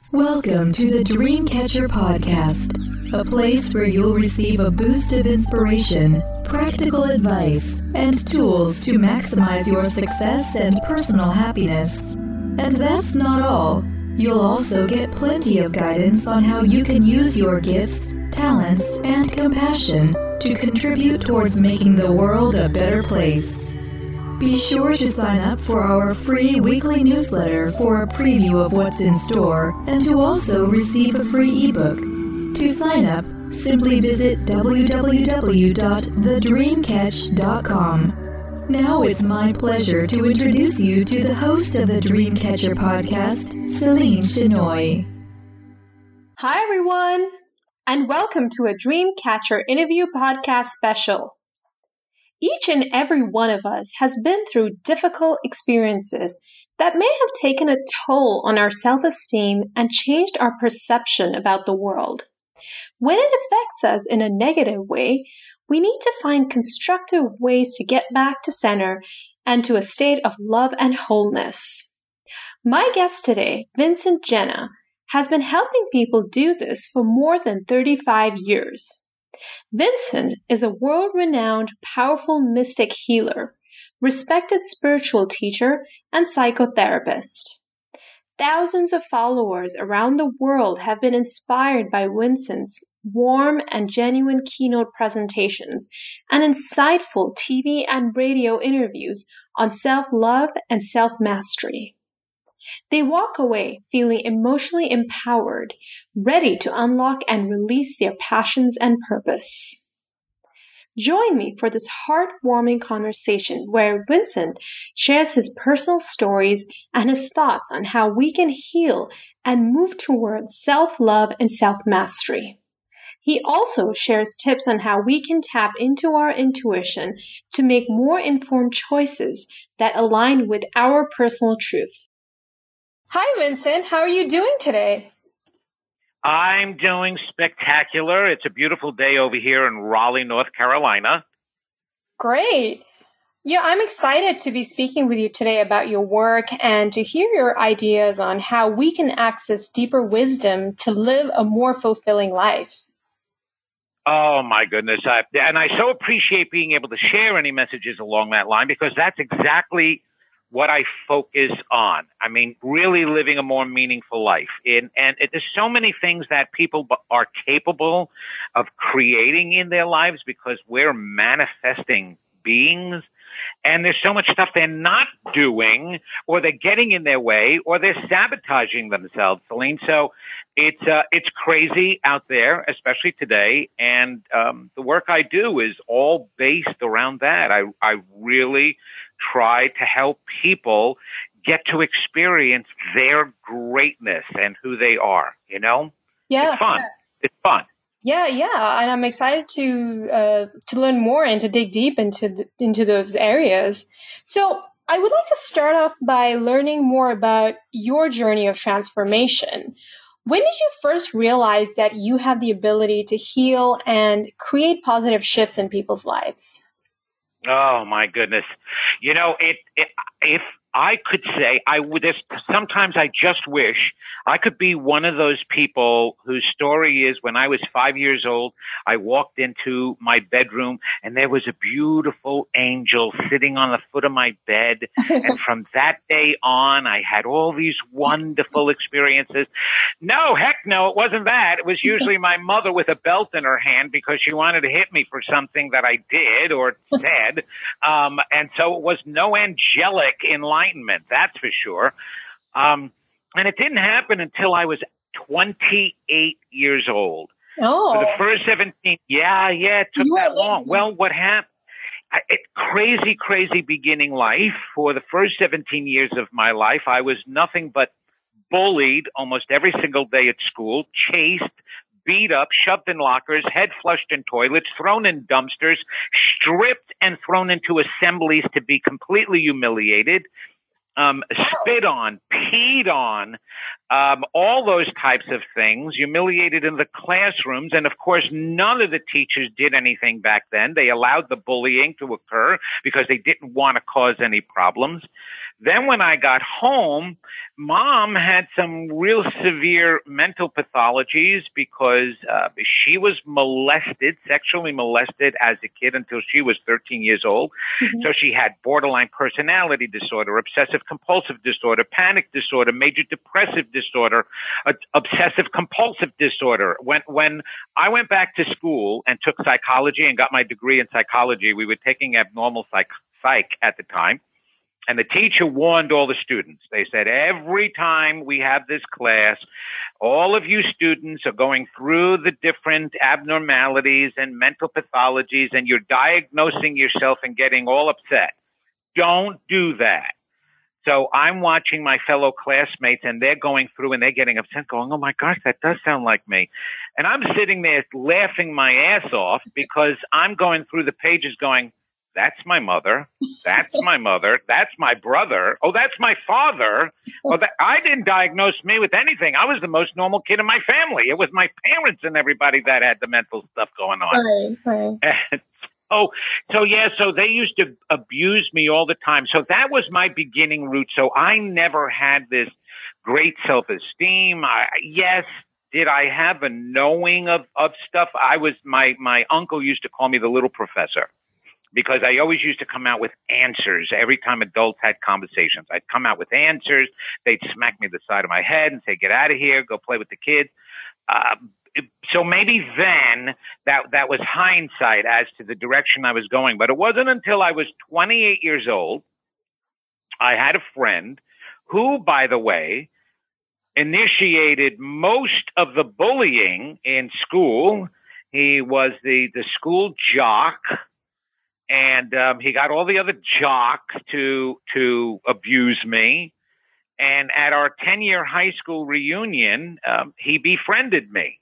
Welcome to the Dreamcatcher Podcast, a place where you'll receive a boost of inspiration, practical advice, and tools to maximize your success and personal happiness. And that's not all. You'll also get plenty of guidance on how you can use your gifts, talents, and compassion to contribute towards making the world a better place. Be sure to sign up for our free weekly newsletter for a preview of what's in store and to also receive a free ebook. To sign up, simply visit www.thedreamcatch.com. Now it's my pleasure to introduce you to the host of the Dreamcatcher podcast, Celine Chenoy. Hi everyone, and welcome to a Dreamcatcher interview podcast special. Each and every one of us has been through difficult experiences that may have taken a toll on our self-esteem and changed our perception about the world. When it affects us in a negative way, we need to find constructive ways to get back to center and to a state of love and wholeness. My guest today, Vincent Genna, has been helping people do this for more than 35 years. Vincent is a world-renowned, powerful mystic healer, respected spiritual teacher, and psychotherapist. Thousands of followers around the world have been inspired by Vincent's warm and genuine keynote presentations and insightful TV and radio interviews on self-love and self-mastery. They walk away feeling emotionally empowered, ready to unlock and release their passions and purpose. Join me for this heartwarming conversation where Vincent shares his personal stories and his thoughts on how we can heal and move towards self-love and self-mastery. He also shares tips on how we can tap into our intuition to make more informed choices that align with our personal truth. Hi, Vincent. How are you doing today? I'm doing spectacular. It's a beautiful day over here in Raleigh, North Carolina. Great. Yeah, I'm excited to be speaking with you today about your work and to hear your ideas on how we can access deeper wisdom to live a more fulfilling life. Oh, my goodness. And I so appreciate being able to share any messages along that line because that's exactly what I focus on. I mean, really living a more meaningful life. There's so many things that people are capable of creating in their lives because we're manifesting beings. And there's so much stuff they're not doing, or they're getting in their way, or they're sabotaging themselves, Celine. So it's crazy out there, especially today. And the work I do is all based around that. I really try to help people get to experience their greatness and who they are, you know? Yeah. It's fun. It's fun. Yeah. And I'm excited to learn more and to dig deep into those areas. So I would like to start off by learning more about your journey of transformation. When did you first realize that you have the ability to heal and create positive shifts in people's lives? Oh my goodness. You know, if I could say sometimes I just wish I could be one of those people whose story is when I was 5 years old, I walked into my bedroom and there was a beautiful angel sitting on the foot of my bed. And from that day on, I had all these wonderful experiences. No, heck no, it wasn't that. It was usually my mother with a belt in her hand because she wanted to hit me for something that I did or said. And so it was no angelic enlightenment, that's for sure. And it didn't happen until I was 28 years old. Oh. For the first 17, it took that long. Well, what happened? Crazy beginning life. For the first 17 years of my life, I was nothing but bullied almost every single day at school, chased, beat up, shoved in lockers, head flushed in toilets, thrown in dumpsters, stripped and thrown into assemblies to be completely humiliated, spit on, peed on, all those types of things, humiliated in the classrooms. And of course, none of the teachers did anything back then. They allowed the bullying to occur because they didn't want to cause any problems. Then when I got home, mom had some real severe mental pathologies because she was sexually molested as a kid until she was 13 years old. Mm-hmm. So she had borderline personality disorder, obsessive compulsive disorder, panic disorder, major depressive disorder, obsessive compulsive disorder. When I went back to school and took psychology and got my degree in psychology, we were taking abnormal psych at the time. And the teacher warned all the students. They said, every time we have this class, all of you students are going through the different abnormalities and mental pathologies, and you're diagnosing yourself and getting all upset. Don't do that. So I'm watching my fellow classmates, and they're going through and they're getting upset, going, oh my gosh, that does sound like me. And I'm sitting there laughing my ass off because I'm going through the pages going, that's my mother. That's my mother. That's my brother. Oh, that's my father. Oh, I didn't diagnose me with anything. I was the most normal kid in my family. It was my parents and everybody that had the mental stuff going on. Right. And so they used to abuse me all the time. So that was my beginning route. So I never had this great self-esteem. Yes. Did I have a knowing of stuff? My uncle used to call me the little professor, because I always used to come out with answers every time adults had conversations. I'd come out with answers. They'd smack me the side of my head and say, get out of here, go play with the kids. So maybe then that was hindsight as to the direction I was going. But it wasn't until I was 28 years old, I had a friend who, by the way, initiated most of the bullying in school. He was the school jock. And he got all the other jocks to abuse me. And at our 10-year high school reunion, he befriended me.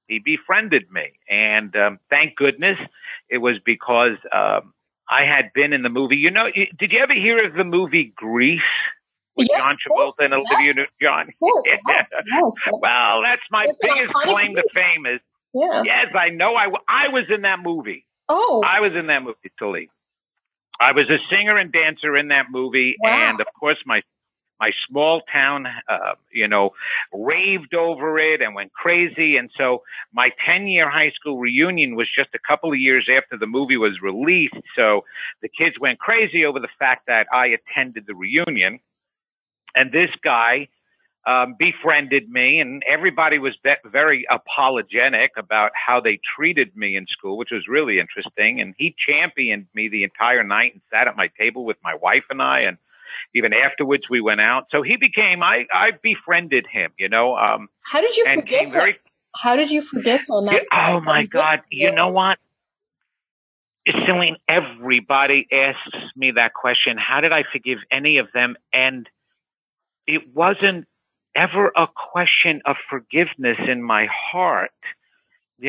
And thank goodness it was because I had been in the movie. You know, did you ever hear of the movie Grease? With John Travolta and Olivia Newton-John? Yes. Well, that's my biggest claim to fame is, yes, I know. I was in that movie. Oh, I was in that movie, Tully. I was a singer and dancer in that movie. Wow. And of course, my small town, raved over it and went crazy. And so my 10-year high school reunion was just a couple of years after the movie was released. So the kids went crazy over the fact that I attended the reunion. And this guy befriended me, and everybody was very apologetic about how they treated me in school, which was really interesting. And he championed me the entire night and sat at my table with my wife and I, and even afterwards we went out. So he became, I befriended him, How did you forgive him? How did you forgive him? Oh my God. You know what? Celine, everybody asks me that question. How did I forgive any of them? And it wasn't ever a question of forgiveness in my heart. You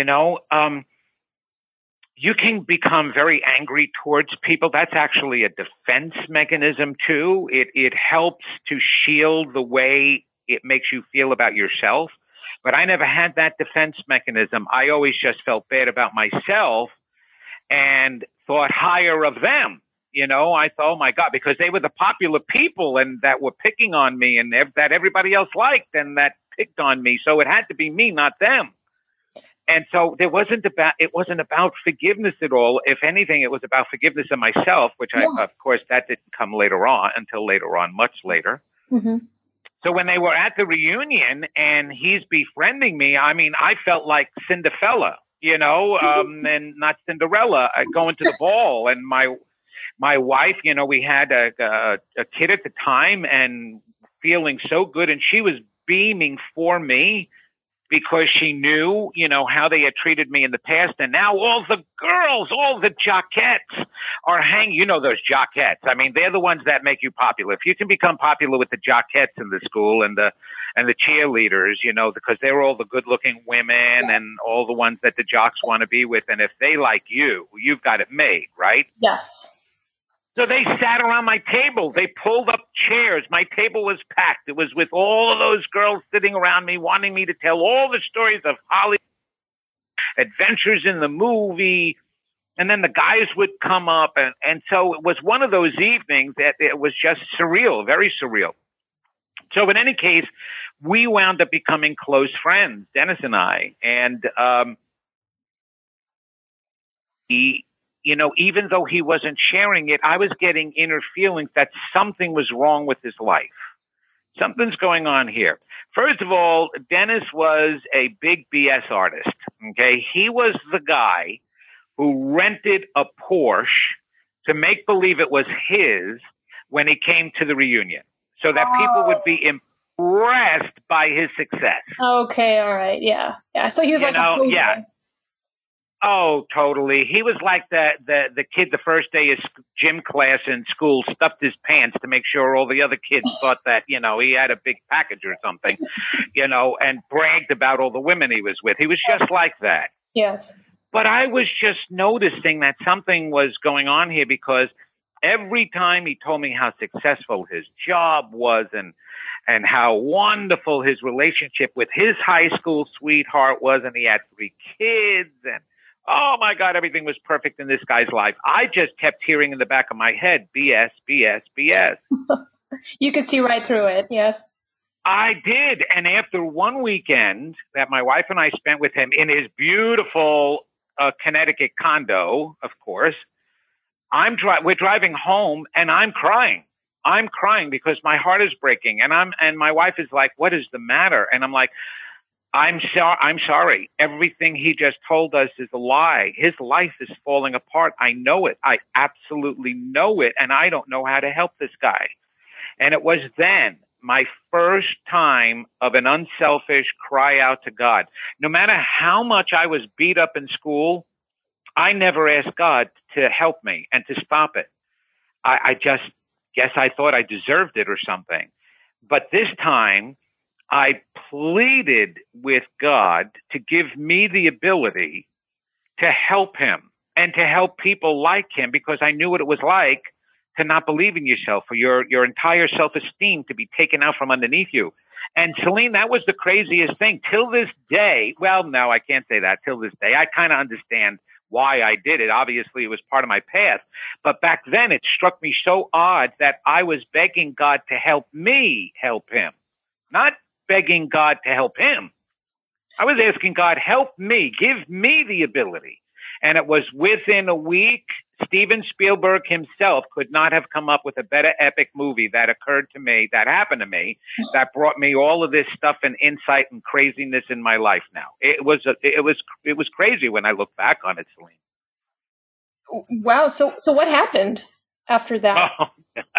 can become very angry towards people. That's actually a defense mechanism too. It helps to shield the way it makes you feel about yourself. But I never had that defense mechanism. I always just felt bad about myself and thought higher of them. I thought, oh my God, because they were the popular people and that were picking on me and that everybody else liked and that picked on me. So it had to be me, not them. And so it wasn't about forgiveness at all. If anything, it was about forgiveness of myself, which of course, that didn't come until later on, much later. Mm-hmm. So when they were at the reunion and he's befriending me, I mean, I felt like Cinderella, and not Cinderella, going to the ball. And my wife, we had a kid at the time and feeling so good. And she was beaming for me because she knew, how they had treated me in the past. And now all the girls, all the jockettes are hanging, those jockettes. I mean, they're the ones that make you popular. If you can become popular with the jockettes in the school and the cheerleaders, because they're all the good looking women and all the ones that the jocks want to be with. And if they like you, you've got it made, right? Yes. So they sat around my table. They pulled up chairs. My table was packed. It was with all of those girls sitting around me, wanting me to tell all the stories of Hollywood adventures in the movie. And then the guys would come up. And so it was one of those evenings that it was just surreal, very surreal. So in any case, we wound up becoming close friends, Dennis and I. And, even though he wasn't sharing it, I was getting inner feelings that something was wrong with his life. Something's going on here. First of all, Dennis was a big BS artist. Okay. He was the guy who rented a Porsche to make believe it was his when he came to the reunion so that people would be impressed by his success. Okay. All right. Yeah. Yeah. So he was a poser. Yeah. Oh, totally. He was like the kid the first day of gym class in school stuffed his pants to make sure all the other kids thought that, he had a big package or something, and bragged about all the women he was with. He was just like that. Yes. But I was just noticing that something was going on here because every time he told me how successful his job was and how wonderful his relationship with his high school sweetheart was, and he had 3 kids, and oh my God, everything was perfect in this guy's life. I just kept hearing in the back of my head, BS, BS, BS. You could see right through it, yes. I did. And after one weekend that my wife and I spent with him in his beautiful Connecticut condo, of course, we're driving home and I'm crying. I'm crying because my heart is breaking. And my wife is like, what is the matter? And I'm like, I'm sorry. Everything he just told us is a lie. His life is falling apart. I know it. I absolutely know it. And I don't know how to help this guy. And it was then my first time of an unselfish cry out to God. No matter how much I was beat up in school, I never asked God to help me and to stop it. I just guess I thought I deserved it or something. But this time, I pleaded with God to give me the ability to help him and to help people like him because I knew what it was like to not believe in yourself or your entire self-esteem to be taken out from underneath you. And Celine, that was the craziest thing. Till this day, well, no, I can't say that. Till this day, I kind of understand why I did it. Obviously, it was part of my past. But back then, it struck me so odd that I was begging God to help me help him, not begging God to help him. I was asking God, help me, give me the ability. And it was within a week, Steven Spielberg himself could not have come up with a better epic movie that happened to me, that brought me all of this stuff and insight and craziness in my life now. It was crazy when I look back on it, Celine. Wow. So what happened after that? Oh,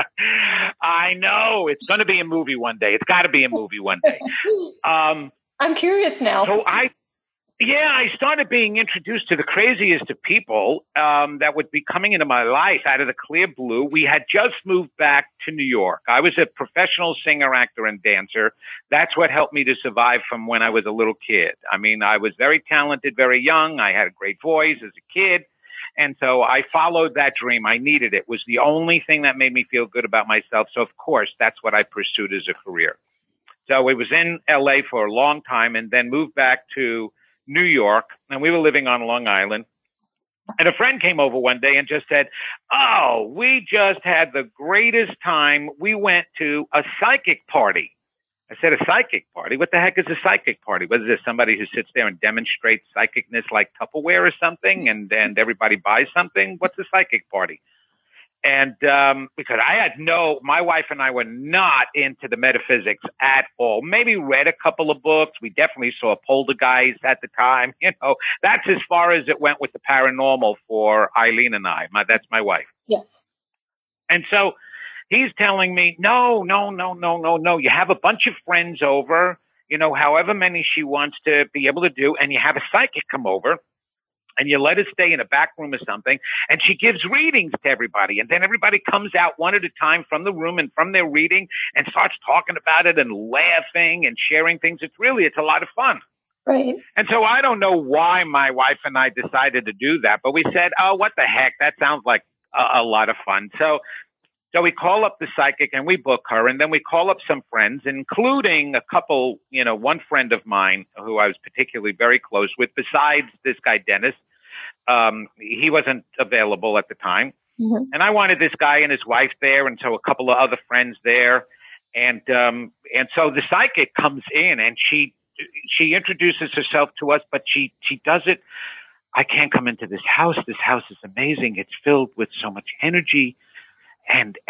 I know. It's going to be a movie one day. It's got to be a movie one day. I'm curious now. So I started being introduced to the craziest of people that would be coming into my life out of the clear blue. We had just moved back to New York. I was a professional singer, actor, and dancer. That's what helped me to survive from when I was a little kid. I mean, I was very talented, very young. I had a great voice as a kid. And so I followed that dream. I needed it. It was the only thing that made me feel good about myself. So, of course, that's what I pursued as a career. So it was in L.A. for a long time and then moved back to New York. And we were living on Long Island. And a friend came over one day and just said, oh, we just had the greatest time. We went to a psychic party. I said, a psychic party? What the heck is a psychic party? What is this, somebody who sits there and demonstrates psychicness like Tupperware or something and everybody buys something? What's a psychic party? And because my wife and I were not into the metaphysics at all. Maybe read a couple of books. We definitely saw Poltergeist at the time. That's as far as it went with the paranormal for Eileen and I. That's my wife. Yes. And so he's telling me, no. You have a bunch of friends over, however many she wants to be able to do, and you have a psychic come over, and you let her stay in a back room or something, and she gives readings to everybody, and then everybody comes out one at a time from the room and from their reading and starts talking about it and laughing and sharing things. It's a lot of fun. Right. And so I don't know why my wife and I decided to do that, but we said, oh, what the heck? That sounds like a lot of fun. So we call up the psychic and we book her, and then we call up some friends, including a couple, one friend of mine who I was particularly very close with, besides this guy, Dennis. He wasn't available at the time. Mm-hmm. And I wanted this guy and his wife there, and so a couple of other friends there. And so the psychic comes in and she introduces herself to us, but she does it. I can't come into this house. This house is amazing. It's filled with so much energy, and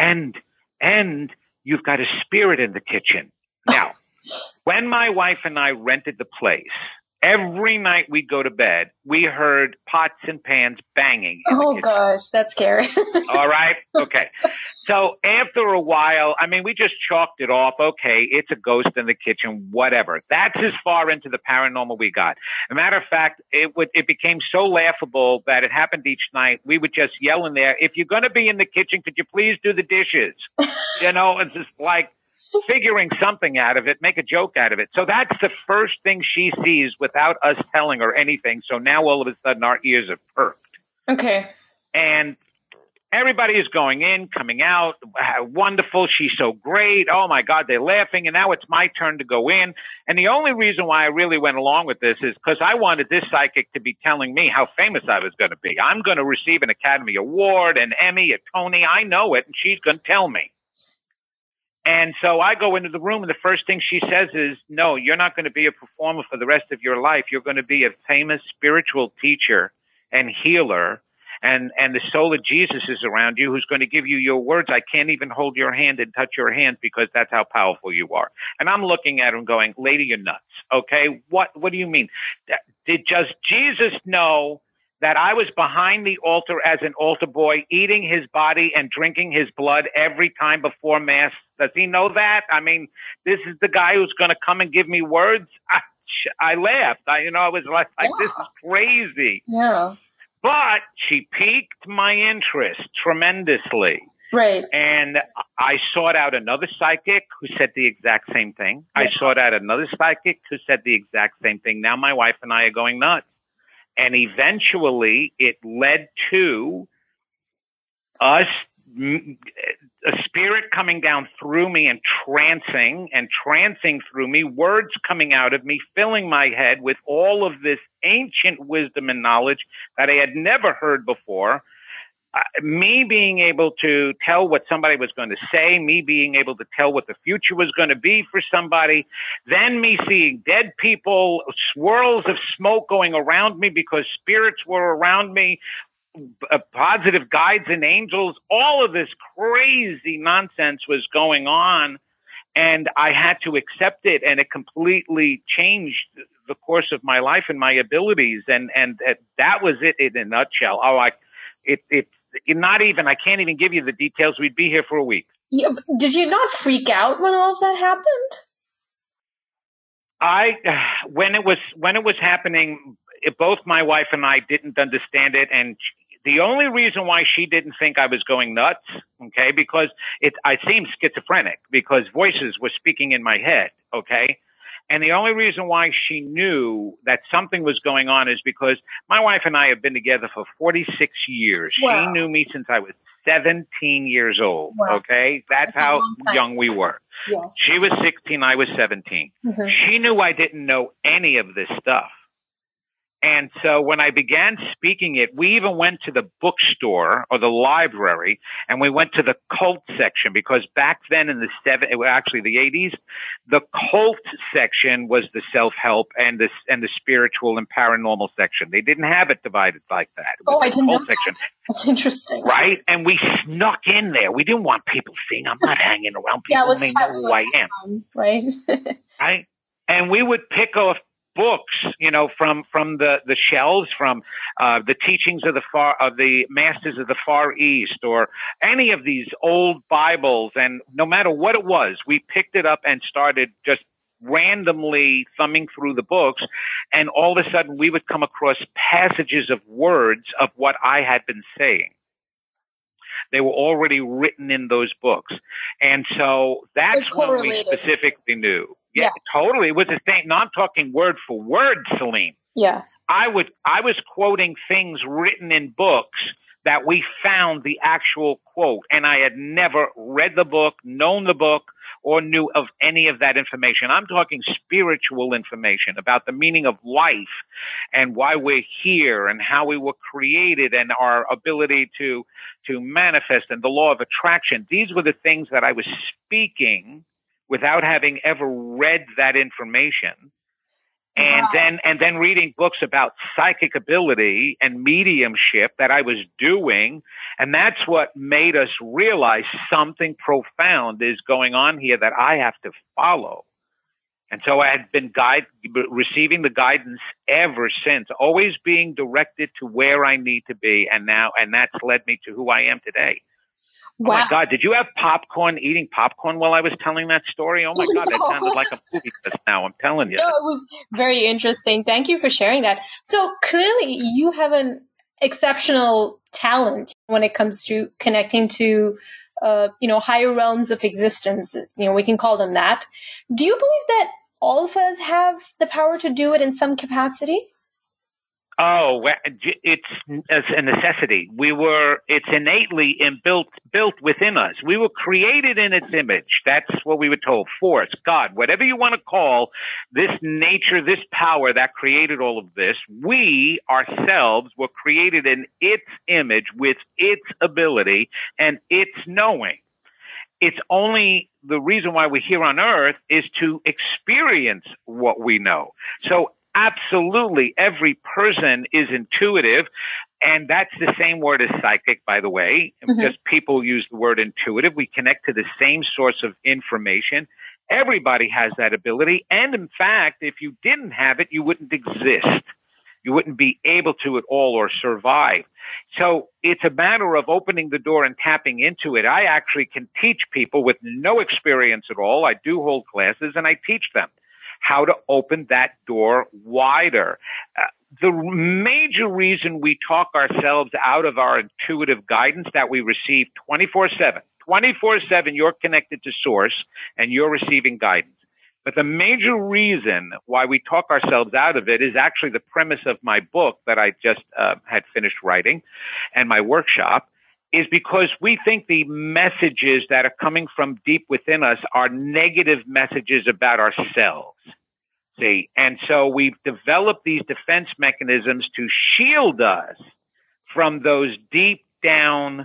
you've got a spirit in the kitchen. Now, when my wife and I rented the place, every night we'd go to bed, we heard pots and pans banging. Oh, gosh, that's scary. All right. Okay. So after a while, I mean, we just chalked it off. Okay, it's a ghost in the kitchen, whatever. That's as far into the paranormal we got. As a matter of fact, it became so laughable that it happened each night. We would just yell in there, if you're going to be in the kitchen, could you please do the dishes? It's just like figuring something out of it, make a joke out of it. So that's the first thing she sees without us telling her anything. So now all of a sudden our ears are perked. Okay. And everybody is going in, coming out. Wonderful. She's so great. Oh my God, they're laughing. And now it's my turn to go in. And the only reason why I really went along with this is because I wanted this psychic to be telling me how famous I was going to be. I'm going to receive an Academy Award, an Emmy, a Tony. I know it. And she's going to tell me. And so I go into the room, and the first thing she says is, no, you're not going to be a performer for the rest of your life. You're going to be a famous spiritual teacher and healer, and the soul of Jesus is around you, who's going to give you your words. I can't even hold your hand and touch your hand because that's how powerful you are. And I'm looking at her and going, lady, you're nuts. Okay. What do you mean? Did just Jesus know that I was behind the altar as an altar boy, eating his body and drinking his blood every time before Mass? Does he know that? I mean, this is the guy who's going to come and give me words? I laughed. I was like, This is crazy. Yeah. But she piqued my interest tremendously. Right. And I sought out another psychic who said the exact same thing. Yeah. I sought out another psychic who said the exact same thing. Now my wife and I are going nuts. And eventually it led to us, a spirit coming down through me and trancing through me, words coming out of me, filling my head with all of this ancient wisdom and knowledge that I had never heard before. Me being able to tell what somebody was going to say, me being able to tell what the future was going to be for somebody, then me seeing dead people, swirls of smoke going around me because spirits were around me, positive guides and angels, all of this crazy nonsense was going on, and I had to accept it, and it completely changed the course of my life and my abilities, and that was it in a nutshell. I can't even give you the details. We'd be here for a week. Yeah, did you not freak out when all of that happened? When it was happening, both my wife and I didn't understand it, and the only reason why she didn't think I was going nuts, okay, because I seemed schizophrenic because voices were speaking in my head, okay. And the only reason why she knew that something was going on is because my wife and I have been together for 46 years. Wow. She knew me since I was 17 years old. Wow. Okay. That's how young we were. Yeah. She was 16. I was 17. Mm-hmm. She knew I didn't know any of this stuff. And so when I began speaking it, we even went to the bookstore or the library, and we went to the cult section, because back then in the 80s, the cult section was the self-help and the spiritual and paranormal section. They didn't have it divided like that. I didn't know that. That's interesting. Right? And we snuck in there. We didn't want people seeing. I'm not hanging around people who may know who I am. Right? Right? And we would pick off books, from the shelves, from the teachings of the masters of the Far East, or any of these old Bibles, and no matter what it was, we picked it up and started just randomly thumbing through the books, and all of a sudden we would come across passages of words of what I had been saying. They were already written in those books, and so that's when we specifically knew. Yeah, totally. It was the same. Now I'm talking word for word, Celine. Yeah. I was quoting things written in books that we found the actual quote, and I had never read the book, known the book, or knew of any of that information. I'm talking spiritual information about the meaning of life and why we're here and how we were created and our ability to manifest and the law of attraction. These were the things that I was speaking without having ever read that information. And then reading books about psychic ability and mediumship that I was doing. And that's what made us realize something profound is going on here that I have to follow. And so I had been receiving the guidance ever since, always being directed to where I need to be. And that's led me to who I am today. Wow. Oh my God, did you have eating popcorn while I was telling that story? Oh my God, that sounded like a movie just now, I'm telling you. No, it was very interesting. Thank you for sharing that. So clearly you have an exceptional talent when it comes to connecting to, higher realms of existence. We can call them that. Do you believe that all of us have the power to do it in some capacity? Oh, it's a necessity. It's innately built within us. We were created in its image. That's what we were told. Force, God, whatever you want to call this nature, this power that created all of this, we ourselves were created in its image with its ability and its knowing. It's only the reason why we're here on earth is to experience what we know. So absolutely, every person is intuitive, and that's the same word as psychic, by the way. Mm-hmm. Just people use the word intuitive. We connect to the same source of information. Everybody has that ability, and in fact, if you didn't have it, you wouldn't exist. You wouldn't be able to at all or survive. So it's a matter of opening the door and tapping into it. I actually can teach people with no experience at all. I do hold classes, and I teach them how to open that door wider. The major reason we talk ourselves out of our intuitive guidance that we receive 24/7, you're connected to source and you're receiving guidance. But the major reason why we talk ourselves out of it is actually the premise of my book that I just had finished writing and my workshop, is because we think the messages that are coming from deep within us are negative messages about ourselves. See, and so we've developed these defense mechanisms to shield us from those deep down,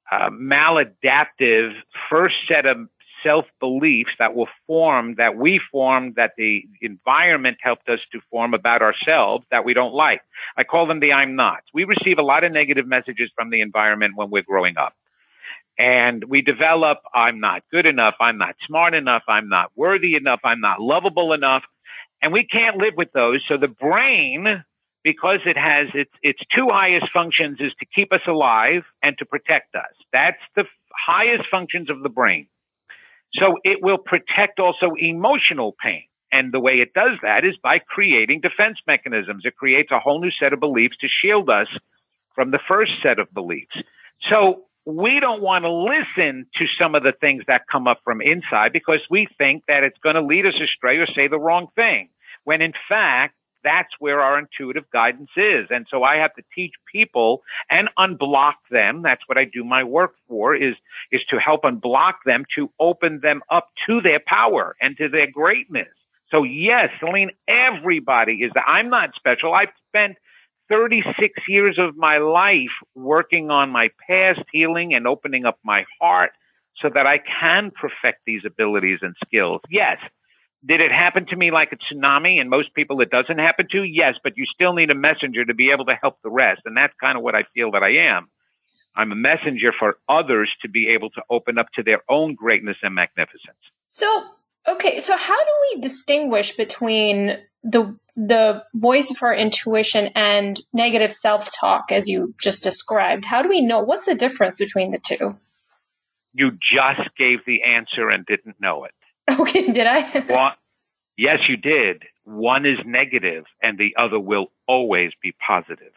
maladaptive first set of self-beliefs that we formed, that the environment helped us to form about ourselves that we don't like. I call them the I'm nots. We receive a lot of negative messages from the environment when we're growing up. And we develop, I'm not good enough, I'm not smart enough, I'm not worthy enough, I'm not lovable enough. And we can't live with those. So the brain, because it has its two highest functions, is to keep us alive and to protect us. That's the highest functions of the brain. So it will protect also emotional pain. And the way it does that is by creating defense mechanisms. It creates a whole new set of beliefs to shield us from the first set of beliefs. So we don't want to listen to some of the things that come up from inside because we think that it's going to lead us astray or say the wrong thing, when in fact, that's where our intuitive guidance is. And so I have to teach people and unblock them. That's what I do my work for, is to help unblock them, to open them up to their power and to their greatness. So yes, Celine, everybody is that. I'm not special. I've spent 36 years of my life working on my past healing and opening up my heart so that I can perfect these abilities and skills. Yes. Did it happen to me like a tsunami and most people it doesn't happen to? Yes, but you still need a messenger to be able to help the rest. And that's kind of what I feel that I am. I'm a messenger for others to be able to open up to their own greatness and magnificence. So how do we distinguish between the voice of our intuition and negative self-talk, as you just described? How do we know? What's the difference between the two? You just gave the answer and didn't know it. Okay, did I? Well, yes, you did. One is negative and the other will always be positive.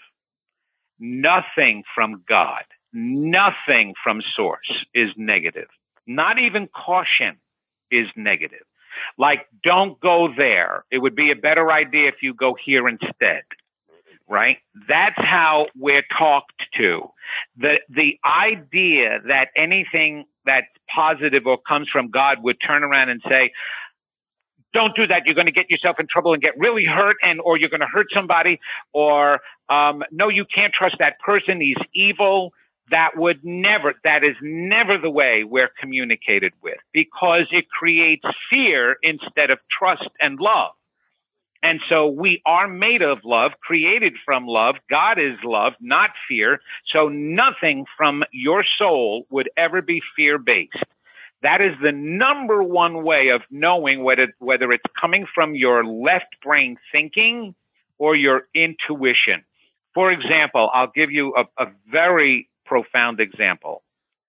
Nothing from God, nothing from source is negative. Not even caution is negative. Like, don't go there. It would be a better idea if you go here instead, right? That's how we're talked to. The idea that anything that's positive or comes from God would turn around and say, don't do that. You're going to get yourself in trouble and get really hurt, or you're going to hurt somebody, or no, you can't trust that person. He's evil. that is never the way we're communicated with, because it creates fear instead of trust and love. And so we are made of love, created from love. God is love, not fear. So nothing from your soul would ever be fear-based. That is the number one way of knowing whether it's coming from your left brain thinking or your intuition. For example, I'll give you a very profound example.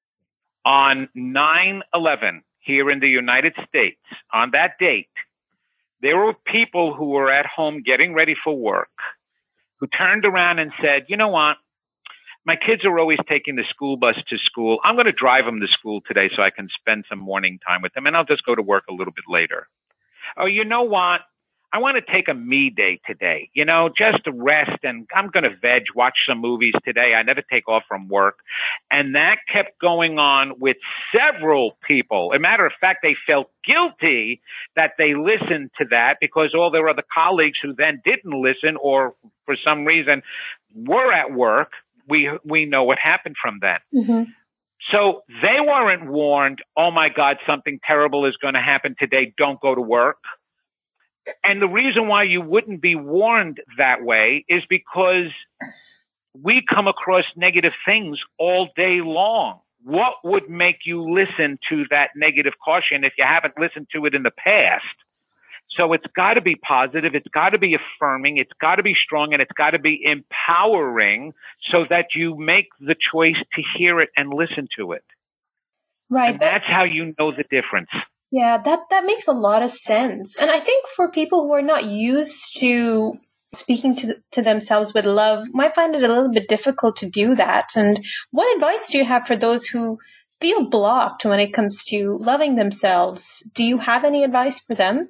On 9/11 here in the United States, on that date, there were people who were at home getting ready for work who turned around and said, you know what? My kids are always taking the school bus to school. I'm going to drive them to school today so I can spend some morning time with them, and I'll just go to work a little bit later. Oh, you know what? I want to take a me day today, just to rest, and I'm going to watch some movies today. I never take off from work. And that kept going on with several people. As a matter of fact, they felt guilty that they listened to that because all their other colleagues who then didn't listen or for some reason were at work, we know what happened from that. Mm-hmm. So they weren't warned, oh my God, something terrible is going to happen today. Don't go to work. And the reason why you wouldn't be warned that way is because we come across negative things all day long. What would make you listen to that negative caution if you haven't listened to it in the past? So it's got to be positive. It's got to be affirming. It's got to be strong, and it's got to be empowering so that you make the choice to hear it and listen to it. Right. And that's how you know the difference. Yeah, that makes a lot of sense. And I think for people who are not used to speaking to themselves with love, might find it a little bit difficult to do that. And what advice do you have for those who feel blocked when it comes to loving themselves? Do you have any advice for them?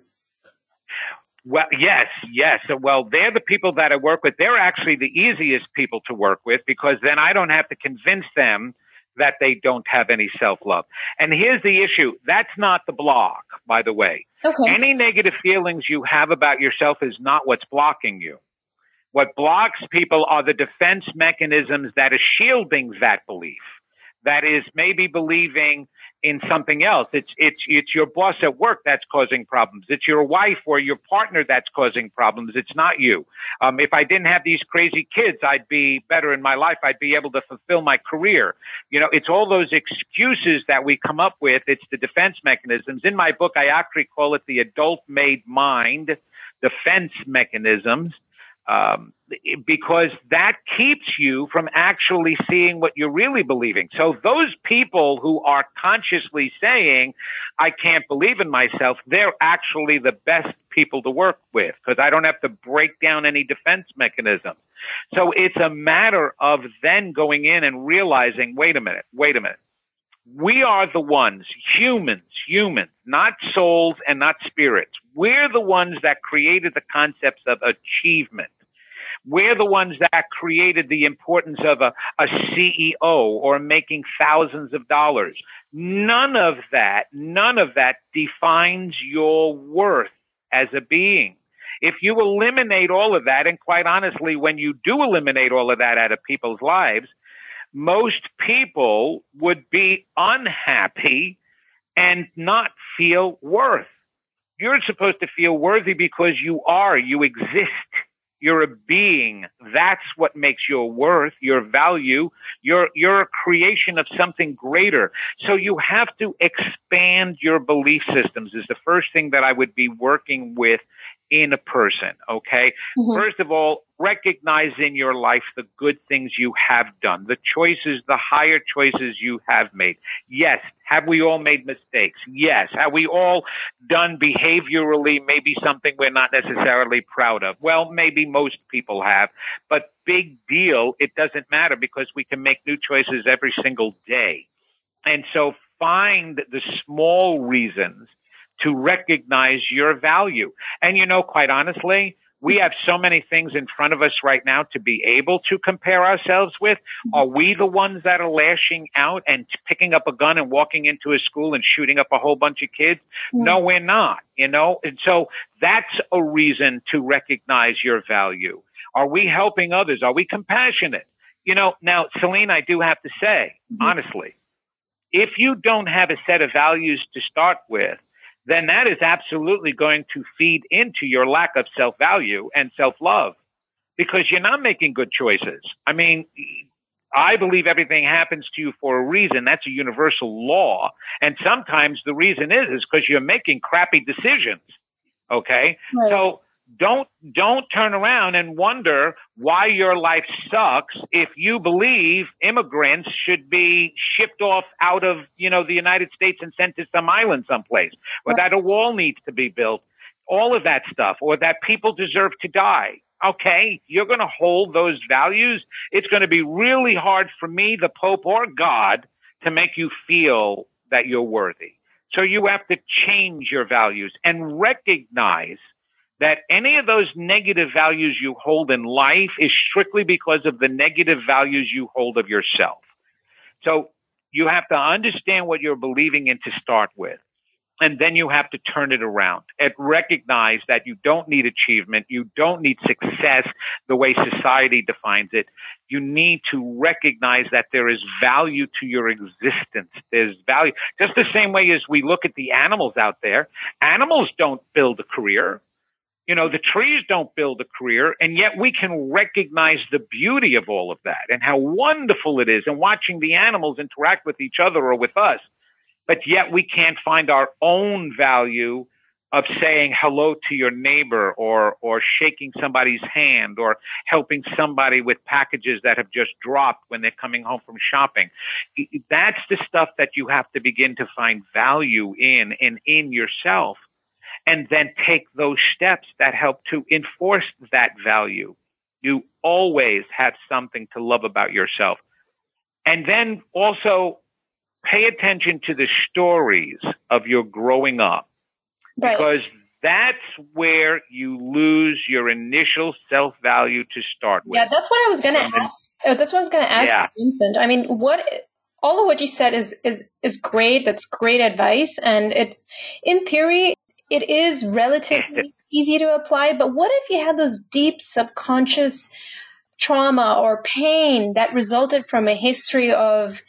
Well, yes. Well, they're the people that I work with. They're actually the easiest people to work with because then I don't have to convince them that they don't have any self-love. And here's the issue. That's not the block, by the way. Okay. Any negative feelings you have about yourself is not what's blocking you. What blocks people are the defense mechanisms that is shielding that belief. That is maybe believing in something else. It's your boss at work that's causing problems. It's your wife or your partner that's causing problems. It's not you. If I didn't have these crazy kids, I'd be better in my life. I'd be able to fulfill my career. It's all those excuses that we come up with. It's the defense mechanisms. In my book, I actually call it the adult-made mind defense mechanisms. Because that keeps you from actually seeing what you're really believing. So those people who are consciously saying, I can't believe in myself, they're actually the best people to work with because I don't have to break down any defense mechanism. So it's a matter of then going in and realizing, wait a minute. We are the ones, humans, not souls and not spirits. We're the ones that created the concepts of achievement. We're the ones that created the importance of a CEO or making thousands of dollars. None of that defines your worth as a being. If you eliminate all of that, and quite honestly, when you do eliminate all of that out of people's lives, most people would be unhappy and not feel worth. You're supposed to feel worthy because you exist. You're a being. That's what makes your worth, your value. You're a creation of something greater. So you have to expand your belief systems is the first thing that I would be working with in a person, okay? Mm-hmm. First of all, recognize in your life the good things you have done, the choices, the higher choices you have made. Yes. Have we all made mistakes? Yes. Have we all done behaviorally maybe something we're not necessarily proud of? Well, maybe most people have, but big deal. It doesn't matter because we can make new choices every single day. And so find the small reasons to recognize your value. And quite honestly, we have so many things in front of us right now to be able to compare ourselves with. Are we the ones that are lashing out and picking up a gun and walking into a school and shooting up a whole bunch of kids? No, we're not, And so that's a reason to recognize your value. Are we helping others? Are we compassionate? Now, Celine, I do have to say, honestly, if you don't have a set of values to start with, then that is absolutely going to feed into your lack of self-value and self-love because you're not making good choices. I mean, I believe everything happens to you for a reason. That's a universal law. And sometimes the reason is because you're making crappy decisions. Okay. Right. So don't turn around and wonder why your life sucks if you believe immigrants should be shipped off out of, the United States and sent to some island someplace, or that a wall needs to be built, all of that stuff, or that people deserve to die. Okay, you're going to hold those values. It's going to be really hard for me, the Pope or God, to make you feel that you're worthy. So you have to change your values and recognize that any of those negative values you hold in life is strictly because of the negative values you hold of yourself. So you have to understand what you're believing in to start with. And then you have to turn it around and recognize that you don't need achievement. You don't need success the way society defines it. You need to recognize that there is value to your existence. There's value. Just the same way as we look at the animals out there. Animals don't build a career. The trees don't build a career, and yet we can recognize the beauty of all of that and how wonderful it is, and watching the animals interact with each other or with us. But yet we can't find our own value of saying hello to your neighbor or shaking somebody's hand or helping somebody with packages that have just dropped when they're coming home from shopping. That's the stuff that you have to begin to find value in and in yourself. And then take those steps that help to enforce that value. You always have something to love about yourself. And then also pay attention to the stories of your growing up. Right. Because that's where you lose your initial self-value to start with. Yeah, that's what I was going to ask. That's what I was going to ask Vincent. I mean, all of what you said is great. That's great advice. And it's, in theory, it is relatively easy to apply, but what if you had those deep subconscious trauma or pain that resulted from a history of,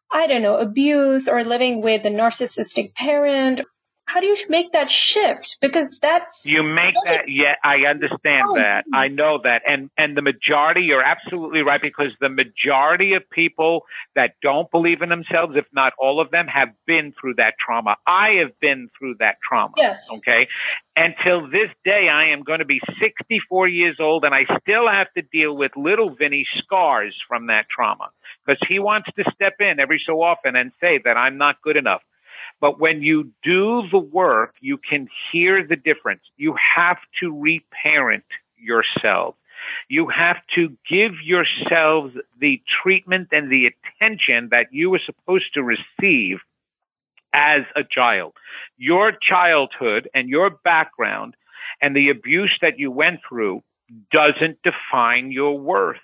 abuse or living with a narcissistic parent? How do you make that shift? Because you make that. Yeah, I understand that. I know that. And the majority, you're absolutely right, because the majority of people that don't believe in themselves, if not all of them, have been through that trauma. I have been through that trauma. Yes. Okay. Until this day, I am going to be 64 years old, and I still have to deal with little Vinny's scars from that trauma, because he wants to step in every so often and say that I'm not good enough. But when you do the work, you can hear the difference. You have to reparent yourself. You have to give yourselves the treatment and the attention that you were supposed to receive as a child. Your childhood and your background and the abuse that you went through doesn't define your worth.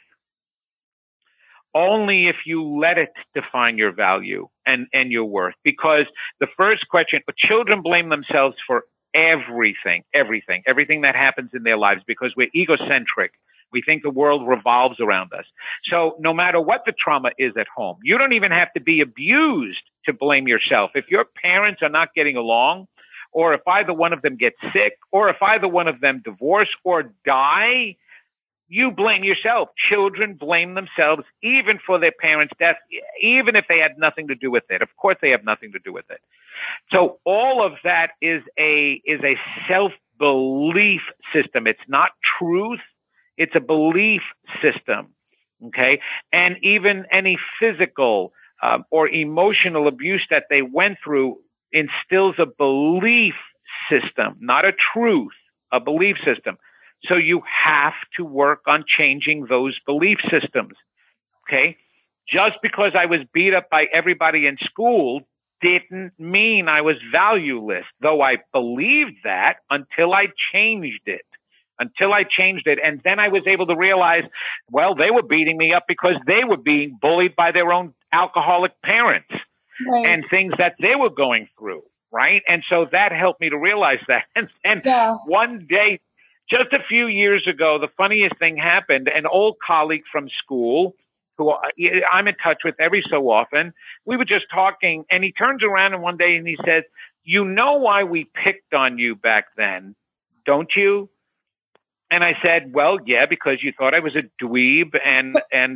Only if you let it define your value and your worth. Because the first question, children blame themselves for everything that happens in their lives because we're egocentric. We think the world revolves around us. So no matter what the trauma is at home, you don't even have to be abused to blame yourself. If your parents are not getting along, or if either one of them gets sick, or if either one of them divorce or die, you blame yourself. Children blame themselves even for their parents' death, even if they had nothing to do with it. Of course, they have nothing to do with it. So all of that is a self-belief system. It's not truth. It's a belief system. Okay. And even any physical or emotional abuse that they went through instills a belief system, not a truth, a belief system. So you have to work on changing those belief systems. Okay. Just because I was beat up by everybody in school didn't mean I was valueless, though I believed that until I changed it. And then I was able to realize, well, they were beating me up because they were being bullied by their own alcoholic parents and things that they were going through. Right. And so that helped me to realize that. And one day, just a few years ago, the funniest thing happened. An old colleague from school who I'm in touch with every so often. We were just talking, and he turns around and one day and he says, "You know why we picked on you back then, don't you?" And I said, "Well, yeah, because you thought I was a dweeb and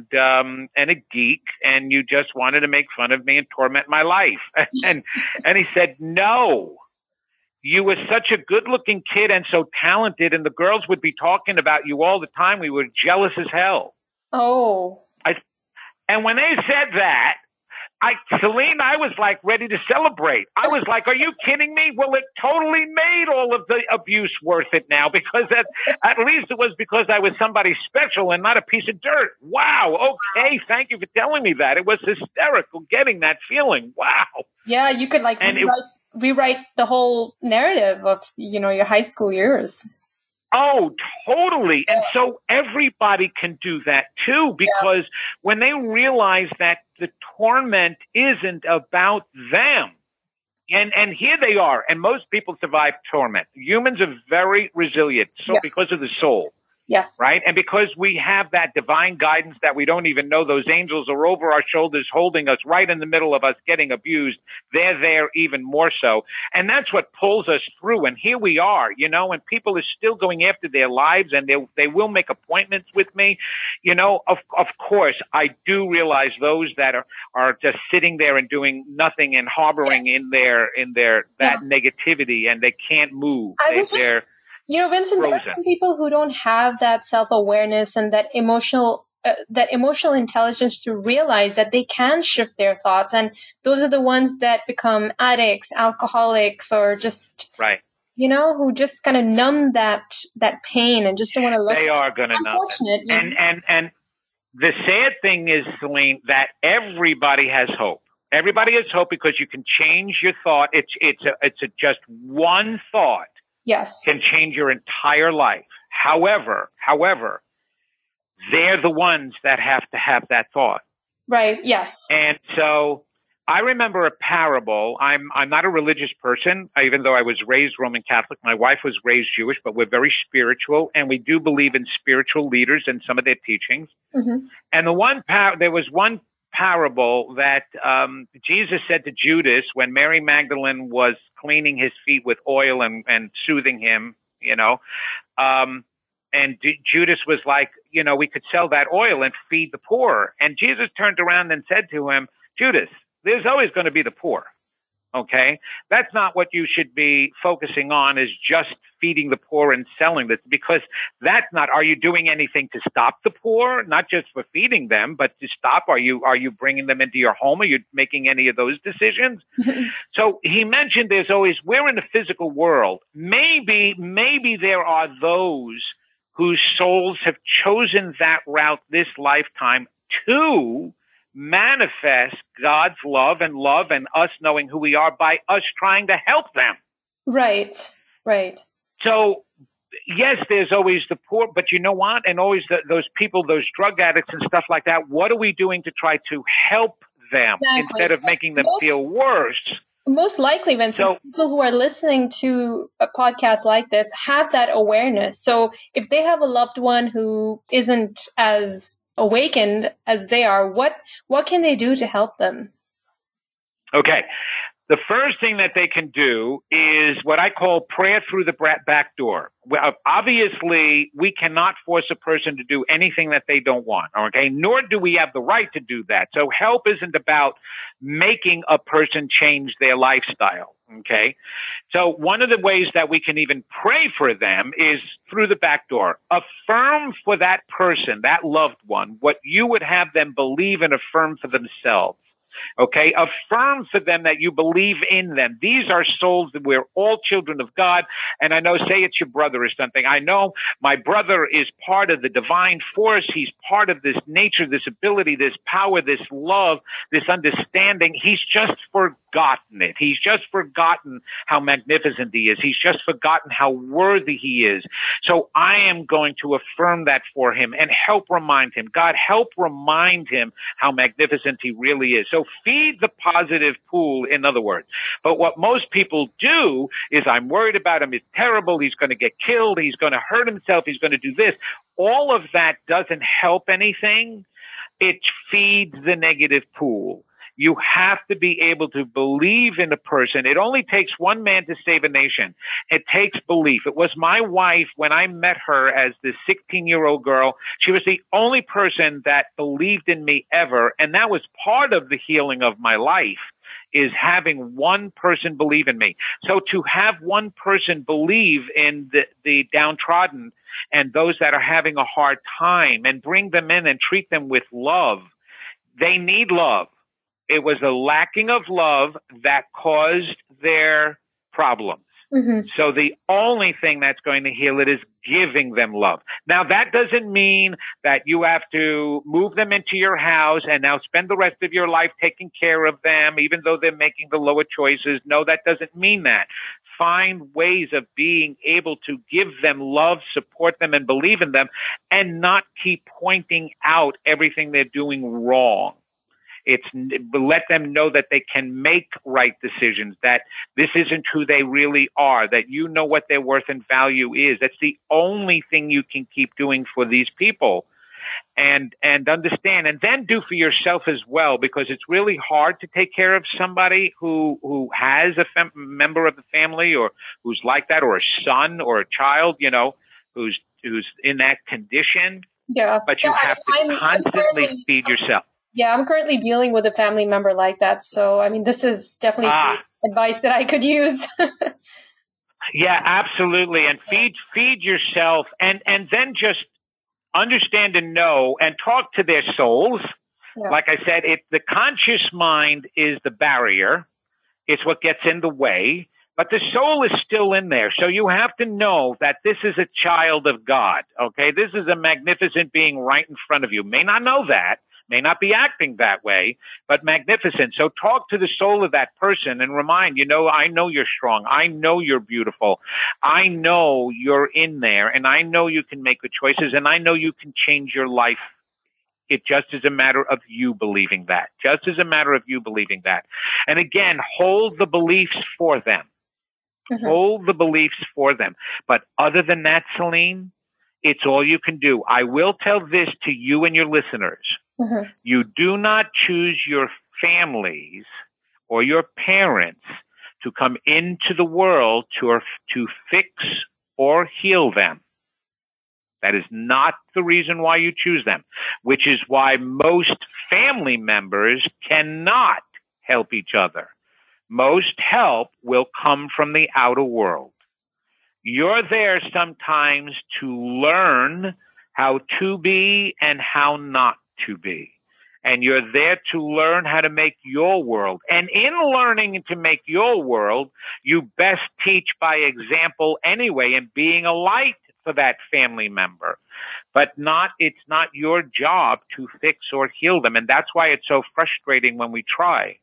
a geek, and you just wanted to make fun of me and torment my life." And he said, "No, you were such a good-looking kid and so talented, and the girls would be talking about you all the time. We were jealous as hell." Oh. And when they said that, Celine, I was like ready to celebrate. I was like, "Are you kidding me?" Well, it totally made all of the abuse worth it now, because at least it was because I was somebody special and not a piece of dirt. Wow. Okay. Thank you for telling me that. It was hysterical getting that feeling. Wow. Yeah, you could rewrite the whole narrative of, your high school years. Oh, totally. And so everybody can do that too, because when they realize that the torment isn't about them, and here they are, and most people survive torment. Humans are very resilient, so because of the soul. Yes. Right? And because we have that divine guidance that we don't even know, those angels are over our shoulders holding us right in the middle of us getting abused. They're there even more so. And that's what pulls us through. And here we are, and people are still going after their lives, and they will make appointments with me. Of course, I do realize those that are just sitting there and doing nothing and harboring in their that negativity, and they can't move. Vincent, there are some people who don't have that self-awareness and that emotional intelligence to realize that they can shift their thoughts. And those are the ones that become addicts, alcoholics, or just, who just kind of numb that pain and just don't want to look. They are going to numb it. And the sad thing is, Celine, that everybody has hope. Everybody has hope because you can change your thought. It's just one thought. Yes. Can change your entire life. However, they're the ones that have to have that thought. Right. Yes. And so I remember a parable. I'm not a religious person, even though I was raised Roman Catholic. My wife was raised Jewish, but we're very spiritual, and we do believe in spiritual leaders and some of their teachings. Mm-hmm. And there was one parable that Jesus said to Judas when Mary Magdalene was cleaning his feet with oil and soothing him, and Judas was like, we could sell that oil and feed the poor. And Jesus turned around and said to him, "Judas, there's always going to be the poor. Okay? That's not what you should be focusing on, is just feeding the poor and selling this, because that's not, are you doing anything to stop the poor? Not just for feeding them, but to stop, are you bringing them into your home? Are you making any of those decisions?" So he mentioned we're in the physical world. Maybe there are those whose souls have chosen that route this lifetime to manifest God's love and us knowing who we are by us trying to help them. Right. So, yes, there's always the poor, but you know what? And always those people, those drug addicts and stuff like that, what are we doing to try to help them instead of making them feel worse? Most likely, Vincent, people who are listening to a podcast like this have that awareness. So if they have a loved one who isn't as awakened as they are, what can they do to help them? Okay. The first thing that they can do is what I call prayer through the back door. Obviously, we cannot force a person to do anything that they don't want, okay? Nor do we have the right to do that. So help isn't about making a person change their lifestyle, okay? So one of the ways that we can even pray for them is through the back door. Affirm for that person, that loved one, what you would have them believe and affirm for themselves. Okay, affirm for them that you believe in them. These are souls that we're all children of God. And I know, say it's your brother or something. I know my brother is part of the divine force. He's part of this nature, this ability, this power, this love, this understanding. He's just forgotten it. He's just forgotten how magnificent he is. He's just forgotten how worthy he is. So I am going to affirm that for him and help remind him. God, help remind him how magnificent he really is. So feed the positive pool, in other words. But what most people do is, I'm worried about him. He's terrible. He's going to get killed. He's going to hurt himself. He's going to do this. All of that doesn't help anything. it feeds the negative pool. You have to be able to believe in a person. It only takes one man to save a nation. It takes belief. It was my wife when I met her as this 16-year-old girl. She was the only person that believed in me ever. And that was part of the healing of my life, is having one person believe in me. So to have one person believe in the downtrodden and those that are having a hard time and bring them in and treat them with love, they need love. It was a lacking of love that caused their problems. Mm-hmm. So the only thing that's going to heal it is giving them love. Now, that doesn't mean that you have to move them into your house and now spend the rest of your life taking care of them, even though they're making the lower choices. No, that doesn't mean that. Find ways of being able to give them love, support them, and believe in them, and not keep pointing out everything they're doing wrong. It's let them know that they can make right decisions, that this isn't who they really are, that you know what their worth and value is. That's the only thing you can keep doing for these people, and understand, and then do for yourself as well, because it's really hard to take care of somebody who has a member of the family or who's like that, or a son or a child, who's in that condition. Yeah. But you have to constantly feed yourself. Yeah, I'm currently dealing with a family member like that. So, I mean, this is definitely advice that I could use. Yeah, absolutely. And feed yourself, and then just understand and know and talk to their souls. Yeah. Like I said, the conscious mind is the barrier. It's what gets in the way. But the soul is still in there. So you have to know that this is a child of God. Okay, this is a magnificent being right in front of you. May not know that. May not be acting that way, but magnificent. So talk to the soul of that person and remind, I know you're strong. I know you're beautiful. I know you're in there, and I know you can make good choices, and I know you can change your life. It just is a matter of you believing that. Just as a matter of you believing that. And again, hold the beliefs for them. Mm-hmm. Hold the beliefs for them. But other than that, Celine, it's all you can do. I will tell this to you and your listeners. Mm-hmm. You do not choose your families or your parents to come into the world to fix or heal them. That is not the reason why you choose them, which is why most family members cannot help each other. Most help will come from the outer world. You're there sometimes to learn how to be and how not to be. And you're there to learn how to make your world. And in learning to make your world, you best teach by example anyway, and being a light for that family member. But it's not your job to fix or heal them. And that's why it's so frustrating when we try.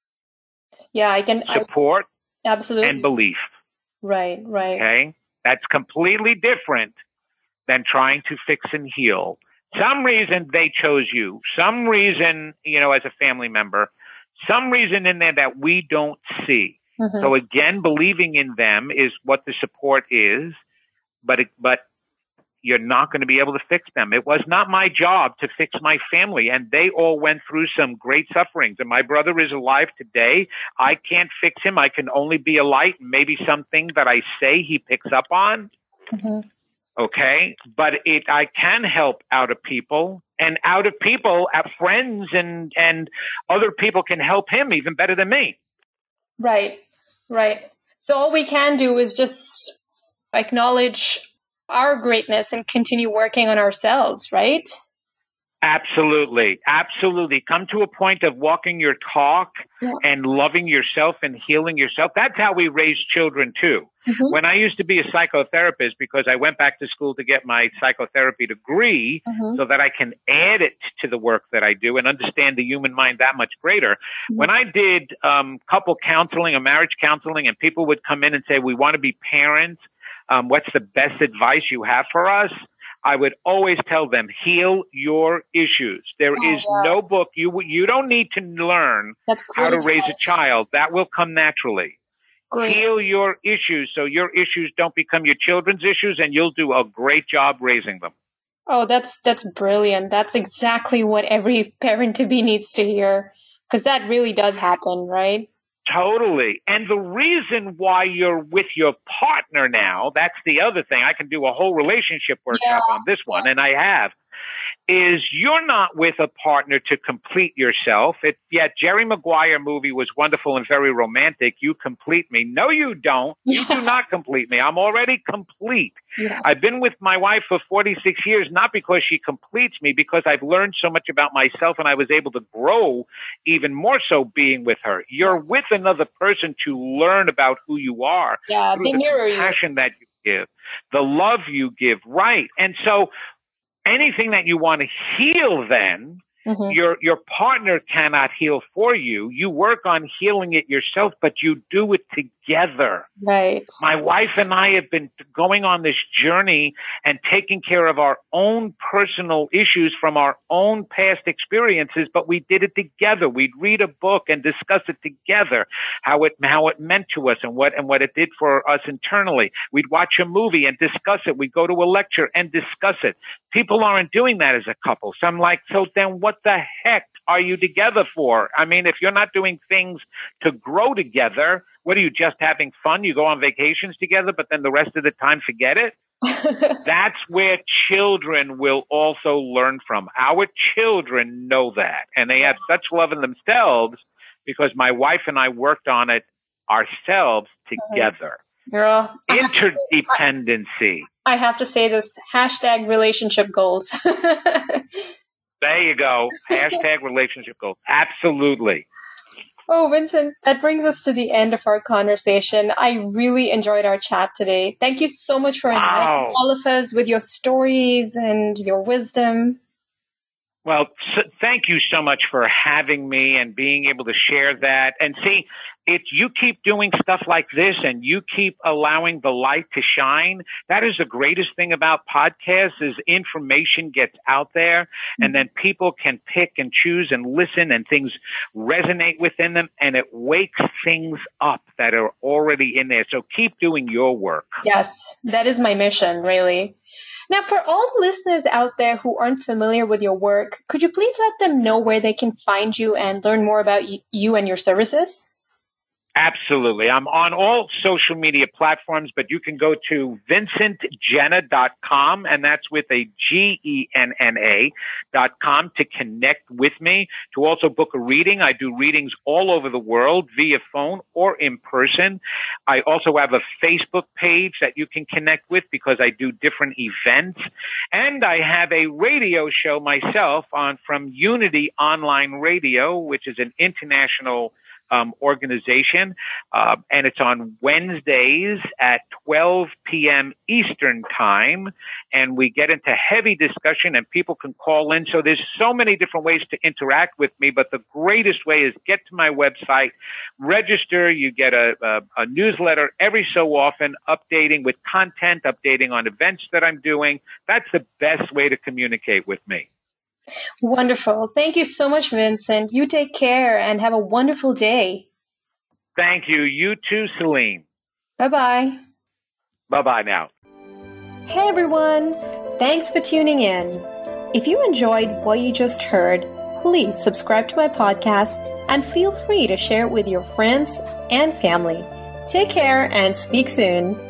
Yeah, I can support absolutely and belief. Right. Okay? That's completely different than trying to fix and heal. Some reason they chose you. Some reason, as a family member, some reason in there that we don't see. Mm-hmm. So again, believing in them is what the support is, but you're not going to be able to fix them. It was not my job to fix my family, and they all went through some great sufferings. And my brother is alive today. I can't fix him. I can only be a light, and maybe something that I say he picks up on. Mm-hmm. Okay, but I can help out of people, and out of people, friends and other people can help him even better than me. Right. So all we can do is just acknowledge our greatness and continue working on ourselves, right? Absolutely. Come to a point of walking your talk and loving yourself and healing yourself. That's how we raise children too. Mm-hmm. When I used to be a psychotherapist, because I went back to school to get my psychotherapy degree so that I can add it to the work that I do and understand the human mind that much greater. Mm-hmm. When I did couple counseling or marriage counseling, and people would come in and say, we want to be parents. What's the best advice you have for us? I would always tell them, heal your issues. There is no book. You don't need to learn how to raise a child. That will come naturally. Great. Heal your issues so your issues don't become your children's issues, and you'll do a great job raising them. Oh, that's brilliant. That's exactly what every parent-to-be needs to hear, because that really does happen, right? Totally. And the reason why you're with your partner now, that's the other thing. I can do a whole relationship workshop on this one, and I have, is you're not with a partner to complete yourself. Jerry Maguire movie was wonderful and very romantic. You complete me. No, you don't. You do not complete me. I'm already complete. Yes. I've been with my wife for 46 years, not because she completes me, because I've learned so much about myself and I was able to grow even more so being with her. You're with another person to learn about who you are. Yeah, through the compassion that you give, the love you give. Right. And so anything that you want to heal then, your partner cannot heal for you. You work on healing it yourself, but you do it together. Right. My wife and I have been going on this journey and taking care of our own personal issues from our own past experiences, but we did it together. We'd read a book and discuss it together, how it meant to us and what it did for us internally. We'd watch a movie and discuss it. We'd go to a lecture and discuss it. People aren't doing that as a couple. So I'm like, so then what the heck are you together for? I mean, if you're not doing things to grow together, what are you, just having fun? You go on vacations together, but then the rest of the time forget it? That's where children will also learn from. Our children know that, and they have such love in themselves because my wife and I worked on it ourselves together. Girl, interdependency. I have to say this, #relationship goals. There you go. #relationship goals. Absolutely. Oh, Vincent, that brings us to the end of our conversation. I really enjoyed our chat today. Thank you so much for enlightening all of us with your stories and your wisdom. Well, thank you so much for having me and being able to share that. And see, you keep doing stuff like this and you keep allowing the light to shine. That is the greatest thing about podcasts is information gets out there and then people can pick and choose and listen and things resonate within them and it wakes things up that are already in there. So keep doing your work. Yes, that is my mission, really. Now, for all the listeners out there who aren't familiar with your work, could you please let them know where they can find you and learn more about you and your services? Absolutely. I'm on all social media platforms, but you can go to vincentgenna.com, and that's with a GENNA.com to connect with me, to also book a reading. I do readings all over the world via phone or in person. I also have a Facebook page that you can connect with because I do different events. And I have a radio show myself from Unity Online Radio, which is an international organization, and it's on Wednesdays at 12 p.m. Eastern Time, and we get into heavy discussion and people can call in. So there's so many different ways to interact with me, but the greatest way is get to my website, register, you get a newsletter every so often, updating with content, updating on events that I'm doing. That's the best way to communicate with me. Wonderful. Thank you so much, Vincent. You take care and have a wonderful day. Thank you. You too, Celine. Bye-bye. Bye-bye now. Hey, everyone. Thanks for tuning in. If you enjoyed what you just heard, please subscribe to my podcast and feel free to share it with your friends and family. Take care and speak soon.